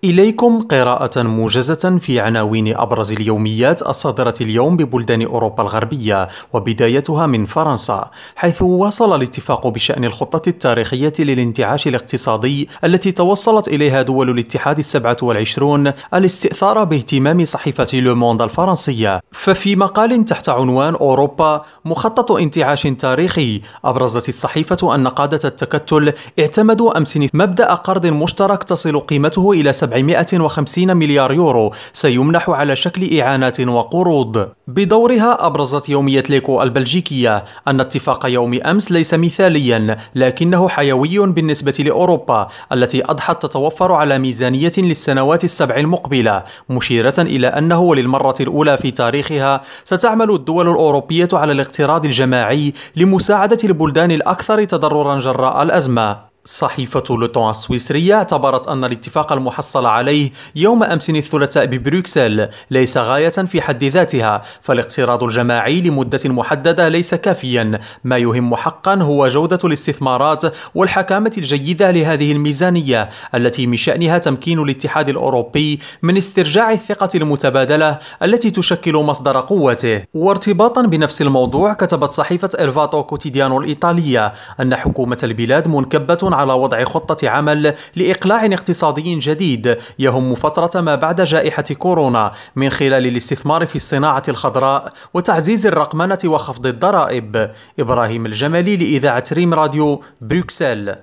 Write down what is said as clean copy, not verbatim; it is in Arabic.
إليكم قراءة موجزة في عناوين أبرز اليوميات الصادرة اليوم ببلدان أوروبا الغربية، وبدايتها من فرنسا، حيث واصل الاتفاق بشأن الخطة التاريخية للانتعاش الاقتصادي التي توصلت إليها دول الاتحاد 27 الاستئثار باهتمام صحيفة لو موند الفرنسية. ففي مقال تحت عنوان أوروبا مخطط انتعاش تاريخي، أبرزت الصحيفة أن قادة التكتل اعتمدوا أمس مبدأ قرض مشترك تصل قيمته إلى 750 مليار يورو سيمنح على شكل إعانات وقروض. بدورها أبرزت يومية ليكو البلجيكية أن اتفاق يوم أمس ليس مثاليا، لكنه حيوي بالنسبة لأوروبا التي أضحت تتوفر على ميزانية للسنوات السبع المقبلة، مشيرة إلى أنه للمرة الأولى في تاريخها ستعمل الدول الأوروبية على الاقتراض الجماعي لمساعدة البلدان الأكثر تضررا جراء الأزمة. صحيفة لوتون السويسرية اعتبرت أن الاتفاق المحصل عليه يوم أمس الثلاثاء ببروكسل ليس غاية في حد ذاتها، فالاقتراض الجماعي لمدة محددة ليس كافيا، ما يهم حقا هو جودة الاستثمارات والحكامة الجيدة لهذه الميزانية التي من شأنها تمكين الاتحاد الأوروبي من استرجاع الثقة المتبادلة التي تشكل مصدر قوته. وارتباطا بنفس الموضوع، كتبت صحيفة إلفاتو كوتيديانو الإيطالية أن حكومة البلاد منكبة على وضع خطة عمل لإقلاع اقتصادي جديد يهم فترة ما بعد جائحة كورونا، من خلال الاستثمار في الصناعة الخضراء وتعزيز الرقمنة وخفض الضرائب. إبراهيم الجمالي لإذاعة ريم راديو، بروكسل.